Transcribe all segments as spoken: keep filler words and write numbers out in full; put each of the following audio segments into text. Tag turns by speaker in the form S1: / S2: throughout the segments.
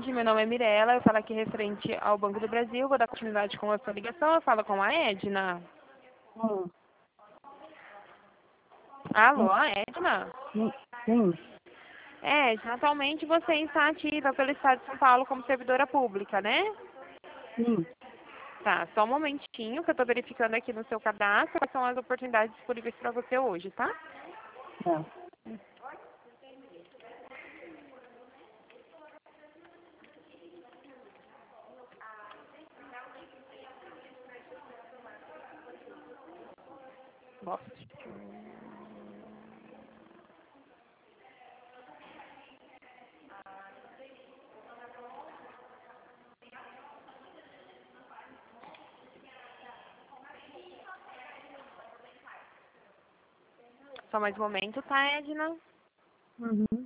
S1: tarde, meu nome é Mirella, eu falo aqui referente ao Banco do Brasil, vou dar continuidade com a sua ligação, eu falo com a Edna.
S2: Hum,
S1: Alô, a Edna?
S2: sim, sim.
S1: Edna, atualmente você está ativa pelo Estado de São Paulo como servidora pública, né?
S2: Sim.
S1: Tá, só um momentinho que eu estou verificando aqui no seu cadastro quais são as oportunidades disponíveis para você hoje, tá?
S2: Tá.
S1: Nossa. Só mais um momento, tá, Edna?
S2: Uhum.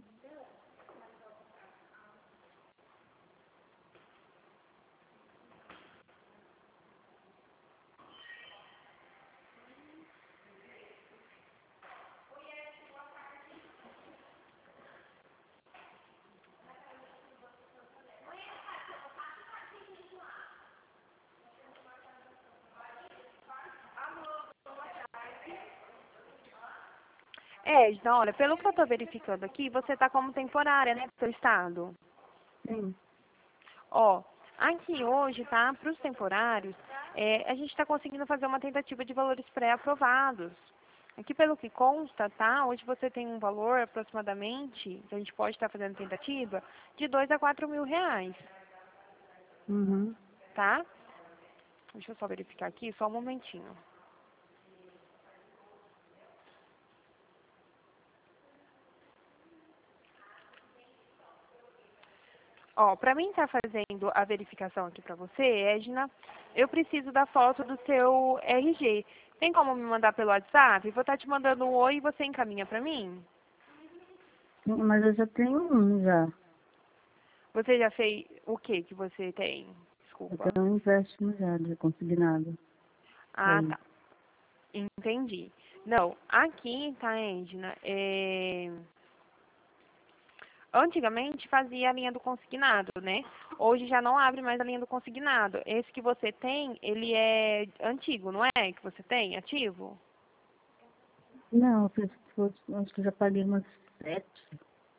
S1: É, Edna, olha, pelo que eu estou verificando aqui, você está como temporária, né, pro seu estado.
S2: Sim.
S1: Ó, aqui hoje, tá, para os temporários, é, a gente está conseguindo fazer uma tentativa de valores pré-aprovados. Aqui, pelo que consta, tá, hoje você tem um valor aproximadamente, que a gente pode estar fazendo tentativa, de dois a quatro mil reais,
S2: Uhum.
S1: tá? Deixa eu só verificar aqui, só um momentinho. Ó, para mim estar fazendo a verificação aqui para você, Edna, eu preciso da foto do seu R G. Tem como me mandar pelo WhatsApp? Vou estar te mandando um oi e você encaminha para mim?
S2: Sim, mas eu já tenho um já.
S1: Você já fez o que que você tem?
S2: Eu
S1: Desculpa.
S2: tenho um empréstimo já de consignado.
S1: Ah,
S2: Aí.
S1: tá. Entendi. Não, aqui, tá, Edna, é... Antigamente fazia a linha do consignado, né? Hoje já não abre mais a linha do consignado. Esse que você tem, ele é antigo, não é? Que você tem, ativo?
S2: Não, eu penso que fosse, acho que eu já paguei umas sete.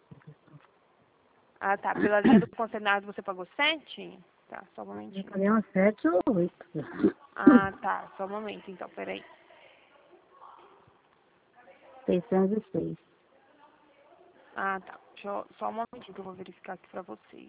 S1: Ah, tá. Pela linha do consignado você pagou sete? Tá, só um
S2: Já
S1: momentinho,
S2: paguei
S1: então.
S2: umas sete ou oito.
S1: Ah, tá. Só um momento, então. Peraí.
S2: seiscentos e seis.
S1: Ah, tá. Deixa eu, só um momentinho que eu vou verificar aqui pra você.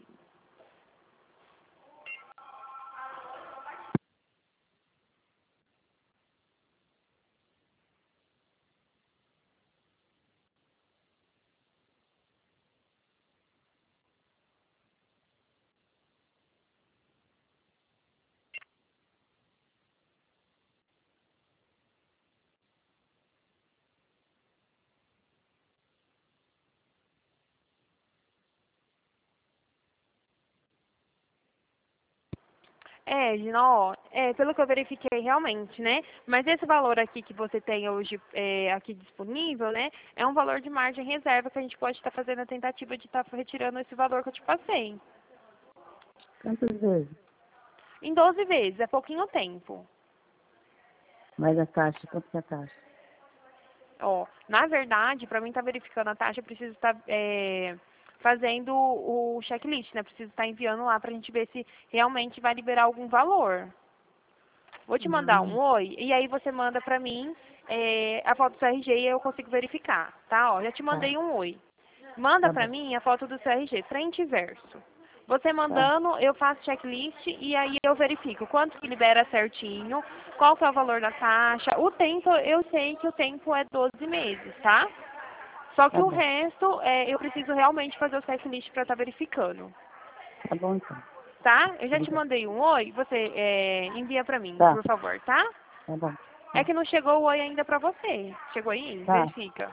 S1: É, Gina, ó, é, pelo que eu verifiquei realmente, né? Mas esse valor aqui que você tem hoje é, aqui disponível, né? É um valor de margem reserva que a gente pode estar fazendo a tentativa de estar retirando esse valor que eu te passei.
S2: Quantas vezes?
S1: Em doze vezes, é pouquinho tempo.
S2: Mas a taxa, quanto que é a taxa?
S1: Ó, na verdade, para mim estar verificando a taxa, eu preciso estar é, fazendo o checklist, né? Preciso estar enviando lá para a gente ver se realmente vai liberar algum valor. Vou te mandar um
S2: Hum,
S1: oi e aí você manda para mim é, a foto do seu R G e eu consigo verificar, tá? Ó, já te
S2: tá,
S1: mandei um oi. Manda
S2: tá
S1: para
S2: bom.
S1: mim a foto do seu R G, frente e verso. Você
S2: Tá,
S1: mandando, eu faço checklist e aí eu verifico quanto que libera certinho, qual que é o valor da taxa. O tempo, eu sei que o tempo é doze meses, tá? Só que
S2: tá
S1: o
S2: bom.
S1: resto, é, eu preciso realmente fazer o checklist para estar verificando.
S2: Tá bom então.
S1: Tá? Eu já te
S2: Obrigada.
S1: mandei um oi, você é, envia para mim,
S2: Tá,
S1: por favor, tá?
S2: tá bom.
S1: É
S2: Tá,
S1: que não chegou o oi ainda para você. Chegou aí?
S2: tá.
S1: Verifica.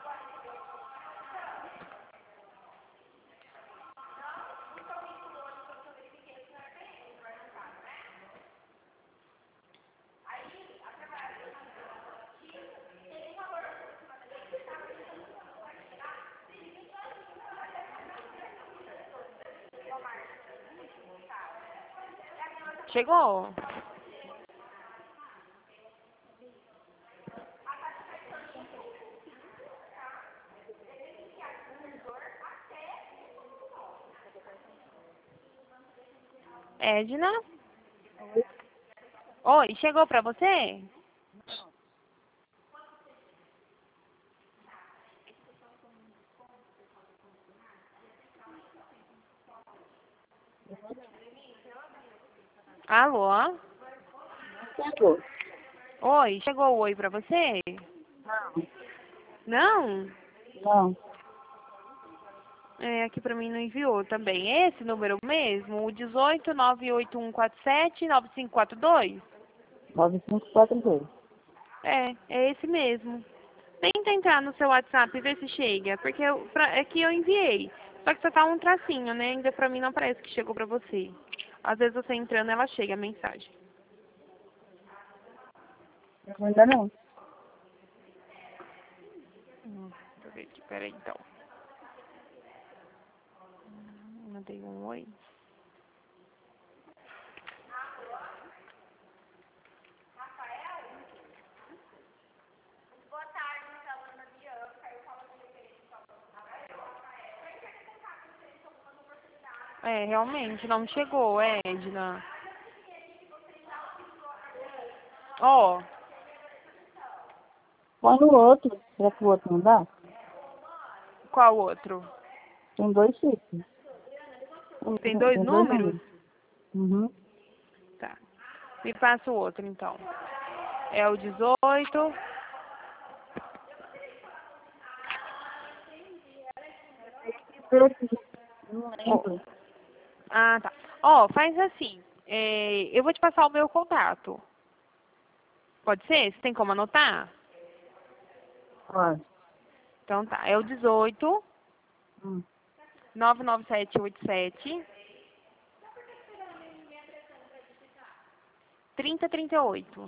S1: Chegou? Edna? Oi, chegou pra você? Alô?
S2: Chegou.
S1: Oi, chegou o oi pra você? Não?
S2: Não.
S1: É, aqui pra mim não enviou também. Esse número mesmo? O dezoito, nove oito um quatro sete, nove cinco quatro dois?
S2: nove cinco quatro dois.
S1: É, é esse mesmo. Tenta entrar no seu WhatsApp e ver se chega, porque eu, pra, é que eu enviei. Só que só tá um tracinho, né? Ainda pra mim não parece que chegou pra você. Às vezes você entrando, ela chega a mensagem.
S2: Eu ainda não.
S1: Hum, deixa eu ver aqui, peraí então. Hum, Mandei um oi. É, realmente, não chegou, é, Edna. Ó,
S2: Põe no outro. Será que o outro não dá?
S1: qual outro?
S2: Tem dois chips.
S1: Tem dois
S2: Tem dois
S1: números?
S2: números. Uhum.
S1: Tá. Me passa o outro, então. É o dezoito.
S2: Não
S1: Ó,
S2: lembro.
S1: ah, tá. Ó, faz assim. É, eu vou te passar o meu contato. Pode ser? Você tem como anotar?
S2: Ó.
S1: Então tá. É o dezoito,
S2: Hum.
S1: nove nove sete oito sete, trinta trinta e oito.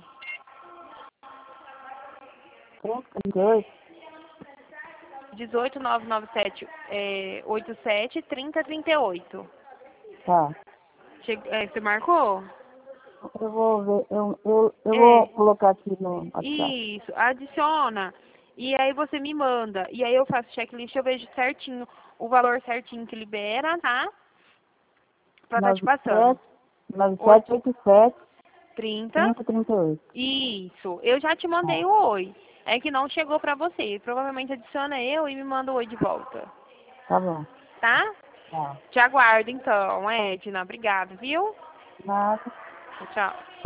S2: trinta e dois.
S1: dezoito, nove nove sete, é, oito sete, trinta trinta e oito.
S2: Tá.
S1: Che é, você marcou?
S2: Eu vou ver. Eu, eu, eu vou
S1: É.
S2: colocar aqui no WhatsApp.
S1: Isso, adiciona. E aí você me manda. E aí eu faço checklist, eu vejo certinho o valor certinho que libera, tá? Pra tá te passando.
S2: nove sete
S1: Oito,
S2: oito sete
S1: trinta.
S2: trinta trinta e oito.
S1: Isso. Eu já te mandei
S2: Tá.
S1: o oi. É que não chegou pra você. Provavelmente adiciona eu e me manda o oi de volta.
S2: Tá bom.
S1: Tá?
S2: Tá.
S1: Te aguardo então, Edna. Obrigada, viu?
S2: Nada.
S1: Tchau.